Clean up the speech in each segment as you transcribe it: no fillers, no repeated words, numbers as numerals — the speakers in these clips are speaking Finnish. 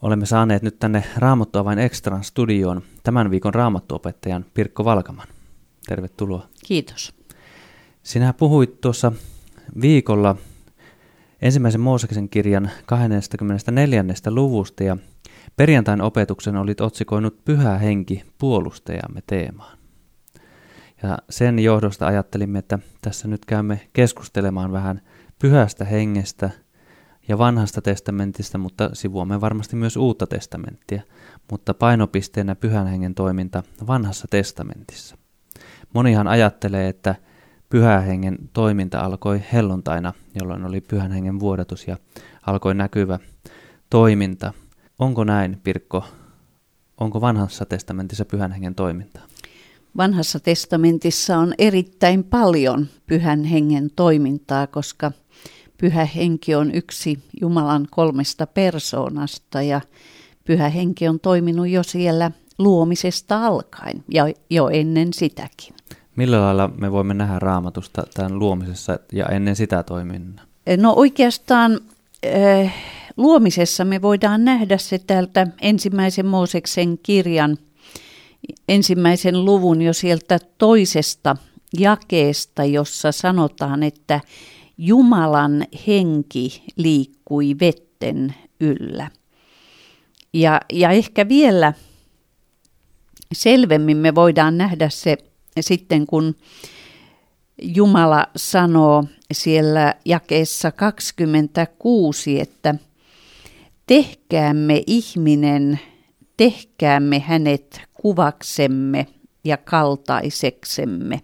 Olemme saaneet nyt tänne Raamattua vain Extran studioon tämän viikon raamattuopettajan Pirkko Valkaman. Tervetuloa. Kiitos. Sinä puhuit tuossa viikolla ensimmäisen Mooseksen kirjan 24. luvusta ja perjantain opetuksen olit otsikoinut Pyhä henki puolustajamme teemaan. Ja sen johdosta ajattelimme, että tässä nyt käymme keskustelemaan vähän pyhästä hengestä ja vanhasta testamentista, mutta sivuamme varmasti myös uutta testamenttia, mutta painopisteenä pyhän hengen toiminta vanhassa testamentissa. Monihan ajattelee, että pyhän hengen toiminta alkoi helluntaina, jolloin oli pyhän hengen vuodatus ja alkoi näkyvä toiminta. Onko näin, Pirkko? Onko vanhassa testamentissa pyhän hengen toimintaa? Vanhassa testamentissa on erittäin paljon pyhän hengen toimintaa, koska pyhä henki on yksi Jumalan 3 persoonasta ja pyhä henki on toiminut jo siellä luomisesta alkaen ja jo ennen sitäkin. Millä lailla me voimme nähdä Raamatusta tämän luomisessa ja ennen sitä toiminnan? No oikeastaan luomisessa me voidaan nähdä se täältä ensimmäisen Mooseksen kirjan ensimmäisen luvun jo sieltä toisesta jakeesta, jossa sanotaan, että Jumalan henki liikkui vetten yllä. Ja ehkä vielä selvemmin me voidaan nähdä se sitten, kun Jumala sanoo siellä jakeessa 26, että tehkäämme ihminen, tehkäämme hänet kuvaksemme ja kaltaiseksemme.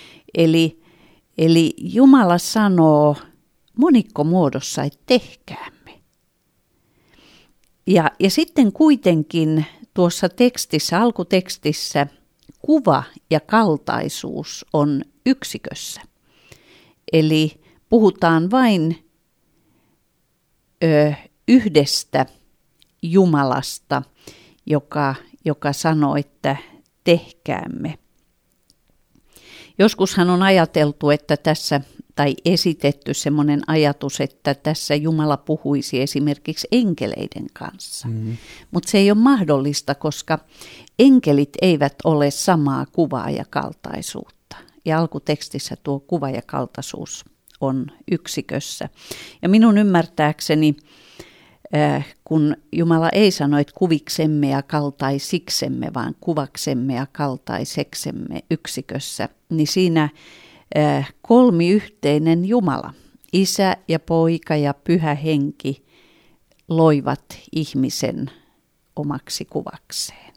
Eli Jumala sanoo monikkomuodossa, että tehkäämme. Ja sitten kuitenkin tuossa tekstissä, alkutekstissä, kuva ja kaltaisuus on yksikössä. Eli puhutaan vain yhdestä Jumalasta, joka sanoo, että tehkäämme. Joskushan on ajateltu, että tässä, tai esitetty semmoinen ajatus, että tässä Jumala puhuisi esimerkiksi enkeleiden kanssa. Mm-hmm. Mutta se ei ole mahdollista, koska enkelit eivät ole samaa kuvaa ja kaltaisuutta. Ja alkutekstissä tuo kuva ja kaltaisuus on yksikössä. Ja minun ymmärtääkseni, kun Jumala ei sano, että kuviksemme ja kaltaisiksemme, vaan kuvaksemme ja kaltaiseksemme yksikössä, niin siinä kolmiyhteinen Jumala, Isä ja Poika ja Pyhä Henki loivat ihmisen omaksi kuvakseen.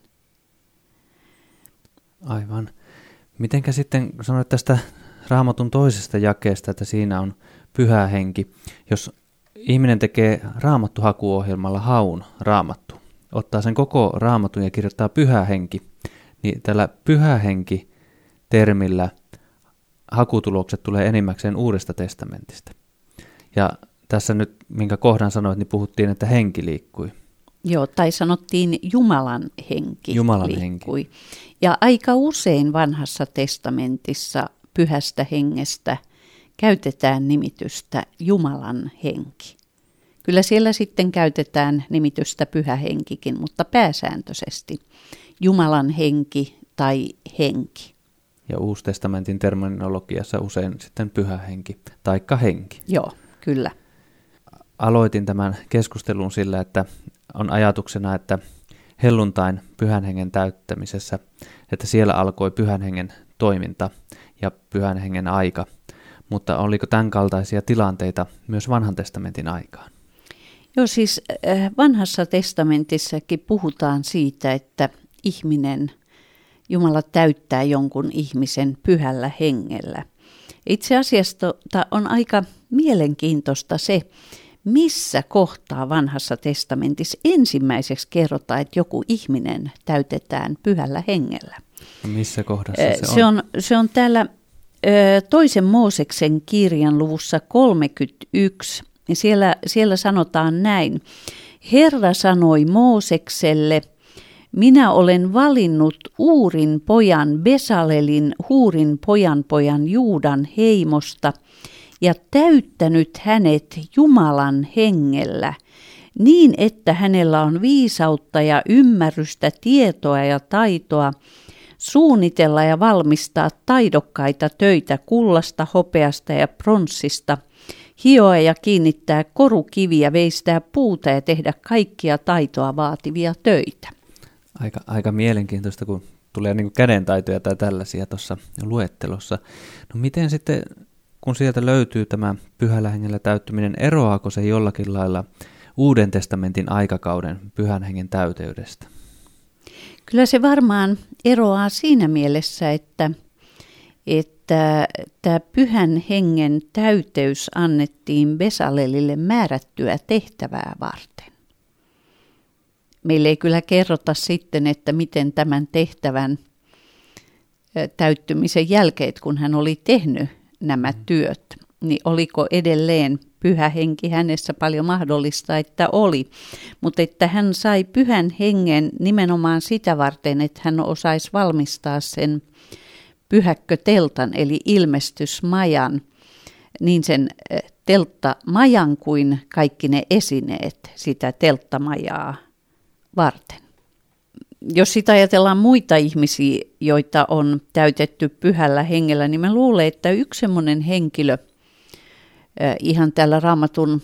Aivan. Mitenkä sitten sanoit tästä Raamatun toisesta jakeesta, että siinä on Pyhä Henki, jos ihminen tekee raamattuhakuohjelmalla haun raamattu, ottaa sen koko raamatun ja kirjoittaa Pyhä Henki, niin tällä Pyhä Henki-termillä hakutulokset tulee enimmäkseen Uudesta testamentista. Ja tässä nyt, minkä kohdan sanoit, niin puhuttiin, että henki liikkui. Joo, tai sanottiin Jumalan henki liikkui. Ja aika usein vanhassa testamentissa pyhästä hengestä käytetään nimitystä Jumalan henki. Kyllä siellä sitten käytetään nimitystä Pyhä Henkikin, mutta pääsääntöisesti Jumalan henki tai henki. Ja Uustestamentin terminologiassa usein sitten Pyhä Henki, taikka henki. Joo, kyllä. Aloitin tämän keskustelun sillä, että on ajatuksena, että helluntain Pyhän Hengen täyttämisessä, että siellä alkoi Pyhän Hengen toiminta ja Pyhän Hengen aika. Mutta oliko tämän kaltaisia tilanteita myös vanhan testamentin aikaan? Joo, siis vanhassa testamentissakin puhutaan siitä, että Jumala täyttää jonkun ihmisen pyhällä hengellä. Itse asiassa on aika mielenkiintoista se, missä kohtaa vanhassa testamentissa ensimmäiseksi kerrotaan, että joku ihminen täytetään pyhällä hengellä. Missä kohdassa se on? Se on täällä toisen Mooseksen kirjan luvussa 31. Ja siellä sanotaan näin. Herra sanoi Moosekselle, minä olen valinnut Uurin pojan Besalelin Huurin pojan Juudan heimosta ja täyttänyt hänet Jumalan hengellä, niin että hänellä on viisautta ja ymmärrystä, tietoa ja taitoa suunnitella ja valmistaa taidokkaita töitä kullasta, hopeasta ja pronssista, hioa ja kiinnittää korukiviä, veistää puuta ja tehdä kaikkia taitoa vaativia töitä. Aika mielenkiintoista, kun tulee niin kuin kädentaitoja tai tällaisia tuossa luettelossa. No miten sitten, kun sieltä löytyy tämä pyhällä hengellä täyttyminen, eroaako se jollakin lailla Uuden testamentin aikakauden pyhän hengen täyteydestä? Kyllä se varmaan eroaa siinä mielessä, että tämä pyhän hengen täyteys annettiin Besalelille määrättyä tehtävää varten. Meille ei kyllä kerrota sitten, että miten tämän tehtävän täyttymisen jälkeen, kun hän oli tehnyt nämä työt, niin oliko edelleen pyhä henki hänessä paljon mahdollista, että oli. Mutta että hän sai pyhän hengen nimenomaan sitä varten, että hän osaisi valmistaa sen pyhäkköteltan, eli ilmestysmajan, niin sen telttamajan kuin kaikki ne esineet sitä telttamajaa varten. Jos sitä ajatellaan muita ihmisiä, joita on täytetty pyhällä hengellä, niin mä luulen, että yksi semmoinen henkilö ihan täällä Raamatun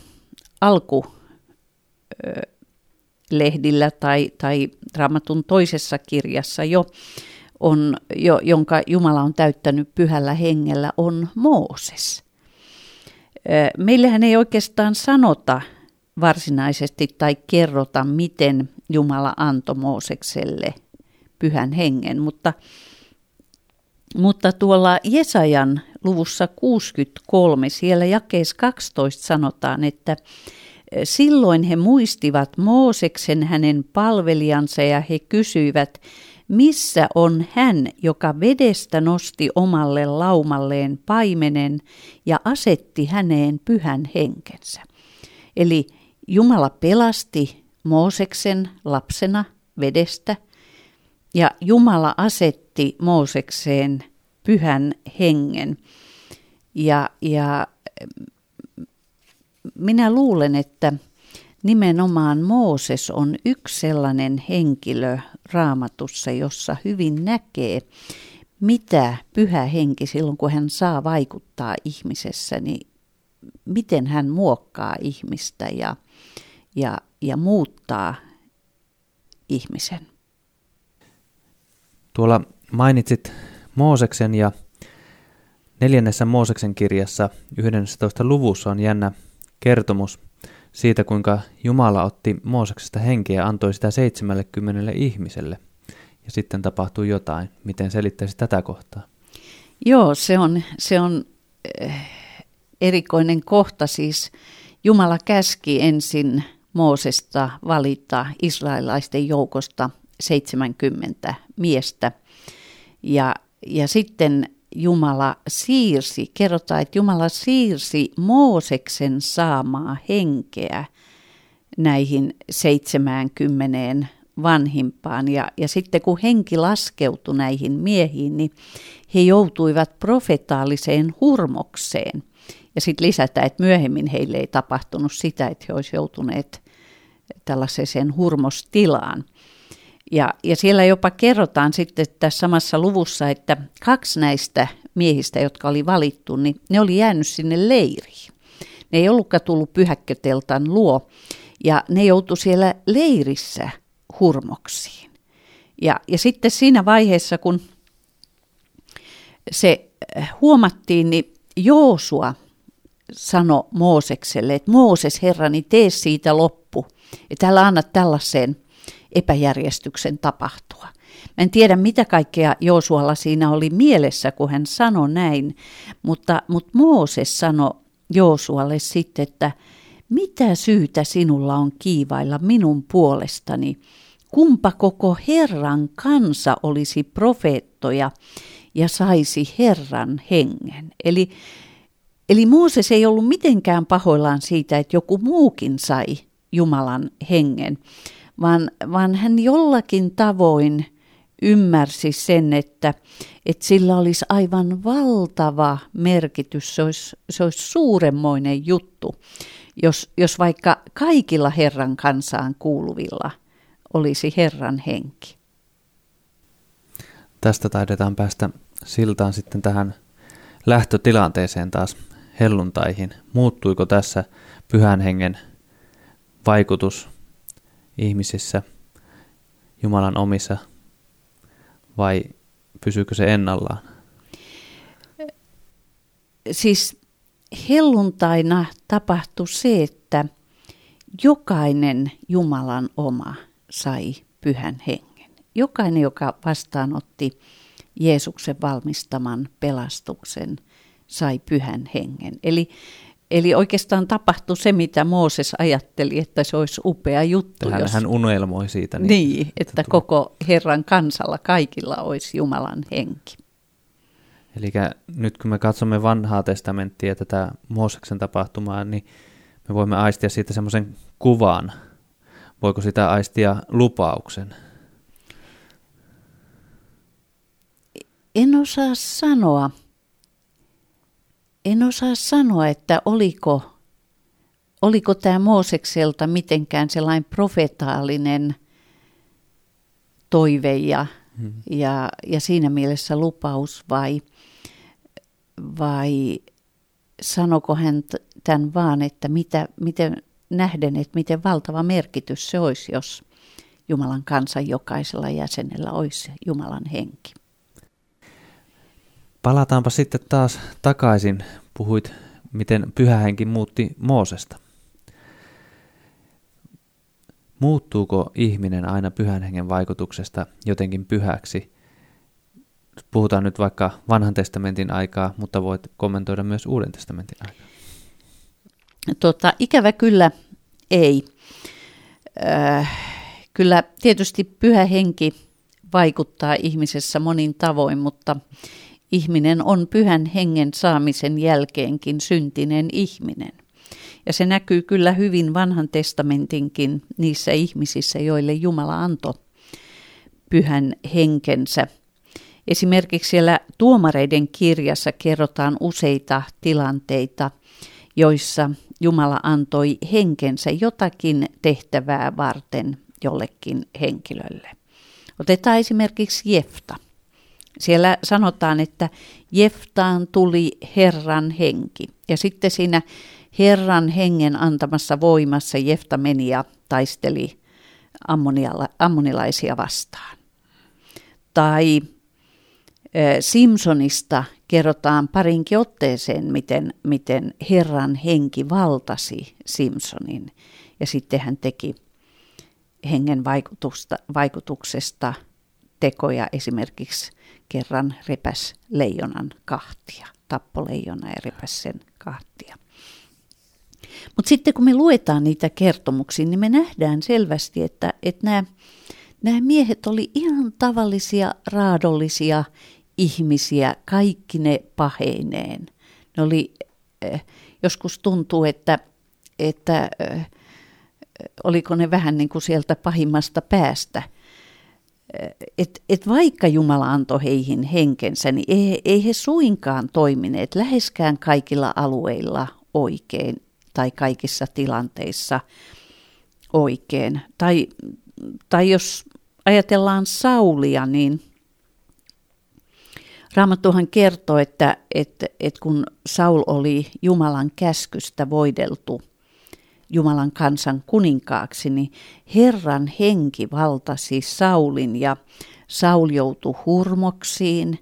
alkulehdillä tai Raamatun toisessa kirjassa jonka Jumala on täyttänyt pyhällä hengellä, on Mooses. Meillähän ei oikeastaan sanota varsinaisesti tai kerrota, miten Jumala antoi Moosekselle pyhän hengen, mutta tuolla Jesajan luvussa 63, siellä jakeessa 12 sanotaan, että silloin he muistivat Mooseksen hänen palvelijansa ja he kysyivät, missä on hän, joka vedestä nosti omalle laumalleen paimenen ja asetti häneen pyhän henkensä. Eli Jumala pelasti Mooseksen lapsena vedestä ja Jumala asetti Moosekseen pyhän hengen. Ja minä luulen, että nimenomaan Mooses on yksi sellainen henkilö Raamatussa, jossa hyvin näkee, mitä pyhä henki silloin, kun hän saa vaikuttaa ihmisessä, niin miten hän muokkaa ihmistä ja muuttaa ihmisen. Tuolla mainitsit Mooseksen ja 4. Mooseksen kirjassa 11. luvussa on jännä kertomus siitä, kuinka Jumala otti Mooseksesta henkeä ja antoi sitä 70 ihmiselle. Ja sitten tapahtui jotain. Miten selittäisi tätä kohtaa? Joo, se on erikoinen kohta. Siis Jumala käski ensin Moosesta valita israelilaisten joukosta 70 miestä. Ja sitten Jumala kerrotaan, että Jumala siirsi Mooseksen saamaa henkeä näihin 70 vanhimpaan. Ja sitten kun henki laskeutui näihin miehiin, niin he joutuivat profetaaliseen hurmokseen. Ja sitten lisätään, että myöhemmin heille ei tapahtunut sitä, että he olisivat joutuneet tällaiseen hurmostilaan. Ja siellä jopa kerrotaan sitten tässä samassa luvussa, että 2 näistä miehistä, jotka oli valittu, niin ne oli jäänyt sinne leiriin. Ne ei ollutkaan tullut pyhäkköteltan luo ja ne joutui siellä leirissä hurmoksiin. Ja sitten siinä vaiheessa, kun se huomattiin, niin Joosua sanoi Moosekselle, että Mooses, herrani, tee siitä loppu, että älä anna tällaiseen epäjärjestyksen tapahtua. Mä en tiedä, mitä kaikkea Joosualla siinä oli mielessä, kun hän sanoi näin, mutta Mooses sanoi Joosualle sitten, että mitä syytä sinulla on kiivailla minun puolestani, kumpa koko Herran kansa olisi profeettoja ja saisi Herran hengen. Eli Mooses ei ollut mitenkään pahoillaan siitä, että joku muukin sai Jumalan hengen, vaan hän jollakin tavoin ymmärsi sen, että sillä olisi aivan valtava merkitys, se olisi suuremmoinen juttu, jos vaikka kaikilla Herran kansaan kuuluvilla olisi Herran henki. Tästä taidetaan päästä siltaan sitten tähän lähtötilanteeseen taas helluntaihin. Muuttuiko tässä Pyhän Hengen vaikutus ihmisissä, Jumalan omissa, vai pysyykö se ennallaan? Siis helluntaina tapahtui se, että jokainen Jumalan oma sai Pyhän Hengen. Jokainen, joka vastaanotti Jeesuksen valmistaman pelastuksen, sai Pyhän Hengen. Eli oikeastaan tapahtui se, mitä Mooses ajatteli, että se olisi upea juttu. Hän unelmoi siitä. Niin, että koko Herran kansalla kaikilla olisi Jumalan henki. Eli nyt kun me katsomme vanhaa testamenttia, tätä Mooseksen tapahtumaa, niin me voimme aistia siitä semmoisen kuvan. Voiko sitä aistia lupauksen? En osaa sanoa, että oliko tämä Moosekselta mitenkään sellainen profetaalinen toive ja siinä mielessä lupaus vai sanoko hän tämän vaan, että miten nähden, että miten valtava merkitys se olisi, jos Jumalan kansan jokaisella jäsenellä olisi Jumalan henki. Palataanpa sitten taas takaisin. Puhuit, miten Pyhä Henki muutti Moosesta. Muuttuuko ihminen aina Pyhän Hengen vaikutuksesta jotenkin pyhäksi? Puhutaan nyt vaikka Vanhan testamentin aikaa, mutta voit kommentoida myös Uuden testamentin aikaa. Ikävä kyllä ei. Kyllä tietysti Pyhä Henki vaikuttaa ihmisessä monin tavoin, mutta ihminen on Pyhän Hengen saamisen jälkeenkin syntinen ihminen. Ja se näkyy kyllä hyvin Vanhan testamentinkin niissä ihmisissä, joille Jumala antoi Pyhän Henkensä. Esimerkiksi siellä Tuomareiden kirjassa kerrotaan useita tilanteita, joissa Jumala antoi henkensä jotakin tehtävää varten jollekin henkilölle. Otetaan esimerkiksi Jefta. Siellä sanotaan, että Jeftaan tuli Herran henki. Ja sitten siinä Herran hengen antamassa voimassa Jefta meni ja taisteli ammonilaisia vastaan. Tai Simsonista kerrotaan parinkin otteeseen, miten Herran henki valtasi Simsonin. Ja sitten hän teki hengen vaikutuksesta tekoja, esimerkiksi kerran repäs leijonan kahtia, tappoi leijona ja repäs sen kahtia. Mutta sitten kun me luetaan niitä kertomuksia, niin me nähdään selvästi, että nämä miehet oli ihan tavallisia, raadollisia ihmisiä, kaikki ne paheineen. Ne oli, joskus tuntuu, että oliko ne vähän niin kuin sieltä pahimmasta päästä. Et vaikka Jumala antoi heihin henkensä, niin ei he suinkaan toimineet läheskään kaikilla alueilla oikein tai kaikissa tilanteissa oikein. Tai jos ajatellaan Saulia, niin Raamattuhan kertoo, että kun Saul oli Jumalan käskystä voideltu Jumalan kansan kuninkaaksi, niin Herran henki valtasi Saulin ja Saul joutui hurmoksiin.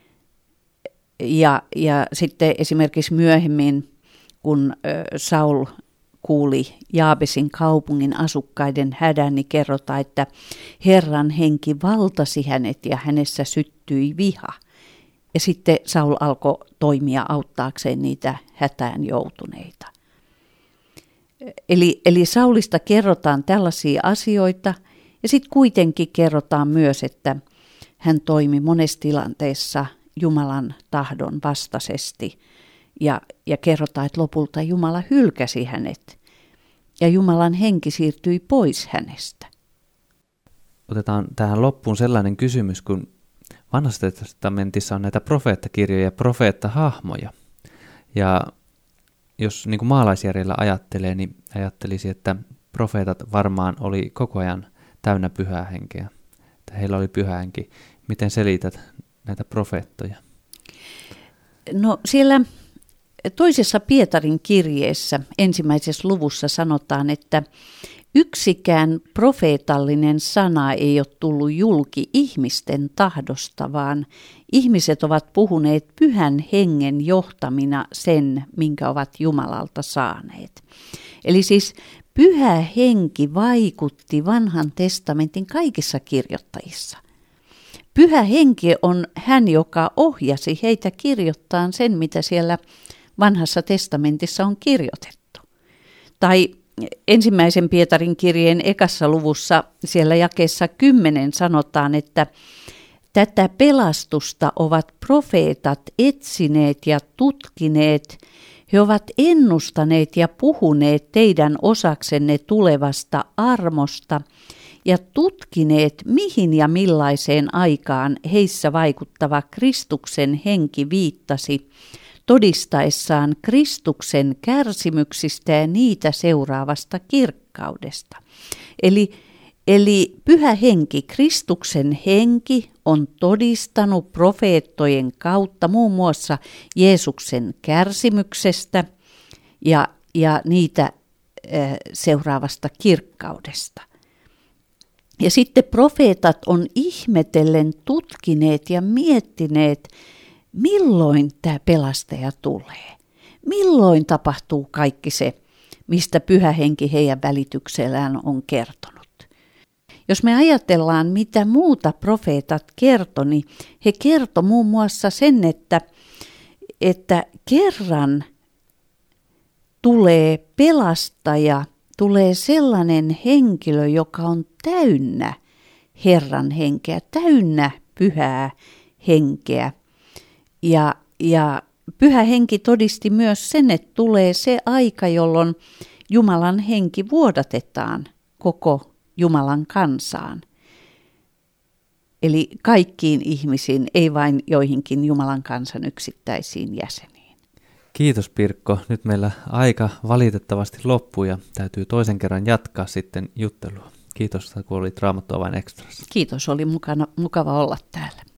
Ja sitten esimerkiksi myöhemmin, kun Saul kuuli Jaabesin kaupungin asukkaiden hädän, niin kerrotaan, että Herran henki valtasi hänet ja hänessä syttyi viha. Ja sitten Saul alkoi toimia auttaakseen niitä hätään joutuneita. Eli Saulista kerrotaan tällaisia asioita ja sitten kuitenkin kerrotaan myös, että hän toimi monessa tilanteessa Jumalan tahdon vastaisesti ja kerrotaan, että lopulta Jumala hylkäsi hänet ja Jumalan henki siirtyi pois hänestä. Otetaan tähän loppuun sellainen kysymys, kun Vanhassa testamentissa on näitä profeettakirjoja ja profeettahahmoja. Ja jos niin kuin maalaisjärjellä ajattelee, niin ajattelisi, että profeetat varmaan oli koko ajan täynnä pyhää henkeä. Että heillä oli pyhä henki. Miten selität näitä profeettoja? No siellä toisessa Pietarin kirjeessä 1. luvussa sanotaan, että yksikään profeetallinen sana ei ole tullut julki ihmisten tahdosta, vaan ihmiset ovat puhuneet pyhän hengen johtamina sen, minkä ovat Jumalalta saaneet. Eli siis pyhä henki vaikutti vanhan testamentin kaikissa kirjoittajissa. Pyhä henki on hän, joka ohjasi heitä kirjoittamaan sen, mitä siellä vanhassa testamentissa on kirjoitettu. Tai 1. Pietarin kirjeen 1. luvussa siellä jakeessa 10 sanotaan, että tätä pelastusta ovat profeetat etsineet ja tutkineet. He ovat ennustaneet ja puhuneet teidän osaksenne tulevasta armosta ja tutkineet, mihin ja millaiseen aikaan heissä vaikuttava Kristuksen henki viittasi, todistaessaan Kristuksen kärsimyksistä ja niitä seuraavasta kirkkaudesta. Eli pyhä henki, Kristuksen henki, on todistanut profeettojen kautta muun muassa Jeesuksen kärsimyksestä ja niitä seuraavasta kirkkaudesta. Ja sitten profeetat on ihmetellen tutkineet ja miettineet, milloin tämä pelastaja tulee. Milloin tapahtuu kaikki se, mistä pyhä henki heidän välityksellään on kertonut. Jos me ajatellaan, mitä muuta profeetat kertoi, niin he kertoi muun muassa sen, että kerran tulee pelastaja, tulee sellainen henkilö, joka on täynnä Herran henkeä, täynnä pyhää henkeä. Ja pyhä henki todisti myös sen, että tulee se aika, jolloin Jumalan henki vuodatetaan koko Jumalan kansaan. Eli kaikkiin ihmisiin, ei vain joihinkin Jumalan kansan yksittäisiin jäseniin. Kiitos Pirkko. Nyt meillä aika valitettavasti loppuu ja täytyy toisen kerran jatkaa sitten juttelua. Kiitos, kun olit Raamattu Avain Extrassa. Kiitos, oli mukava olla täällä.